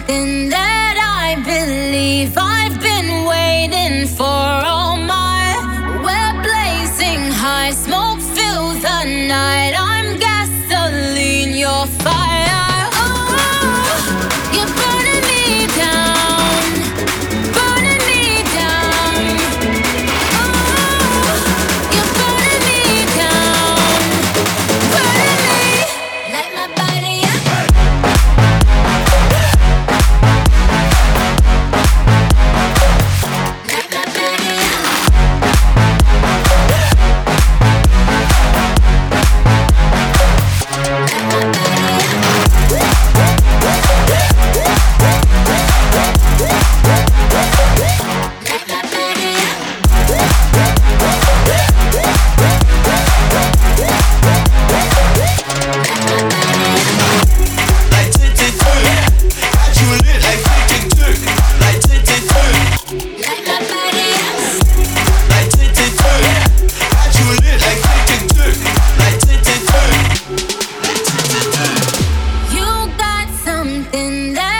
something that I believe I've been waiting for all my. We're blazing high, smoke fills the night. I'm gasoline, you're fire. Oh, you're burning me down, burning me down. Oh, you're burning me down, burning me. Light my body up. Something that